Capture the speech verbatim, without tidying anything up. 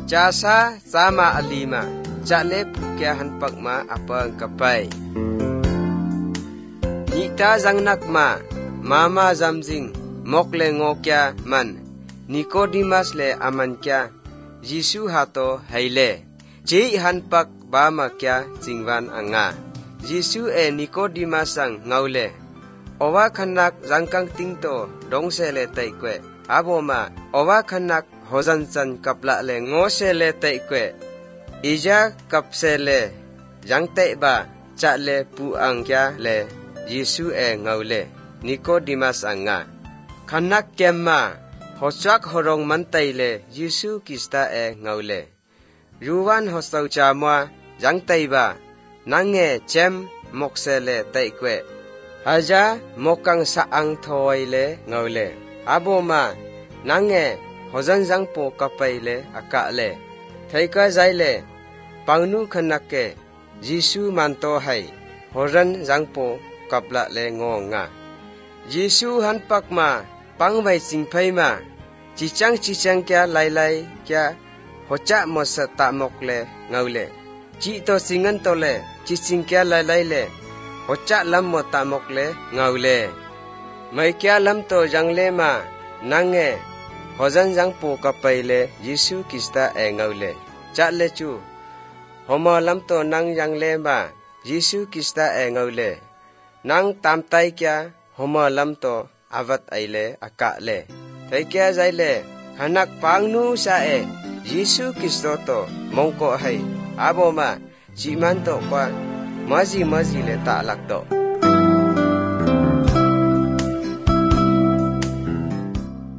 Jasa sama alima, jale pukya hanpak ma apang kapay. Nita zangnak ma, mama zamjing, mokle ngokya man, Nicodemus le aman kya, Jisu hato haile, je hanpak ba ma kya jingwan anga. Jisu e Nicodemus sang ngaule, owa kanak zangkang tingto dongse le taikwe, abo ma, owa kanak hozan chan kapla le ngose le taikwe, ija kapse le, jang taikba, cha le pu ang kya le, Jisu e ngaule, Nicodemus anga. Kanak kemma, hochak horong mantay le, Jisu Krista e ngaule. Ruwan hostaw chamwa, jang tayba, nange chem mokse le taikwe. Haja mokang saang thoy le ngaule. Abo ma, nange hozan jang po kapay le aka le. Thaika jay le, pangnu kanake, Jisu manto hay, horan jang po kapla le ngonga. Jisu hanpak ma, pangway singpay ma, chichang chichang kya lay lay kya, hocha mosa tamok le ngaule. Chi to singan to le, chiching kya lay lay le, hocha lam mo tamok le ngaule. May kya lam to jang le ma, nange, hozan jang po kapay le, Jisu Krista e ngaule. Cha le chu, homo lam to nang jang le ma, Jisu Krista e ngaule. Nang tamtay kya, homo lam to avat ay le aka le. Tay kya zay le, hanak pangnu sa e, Jisu Kristo to mongko hay. Abo ma, jiman to kwa, mazi mazi le talak to.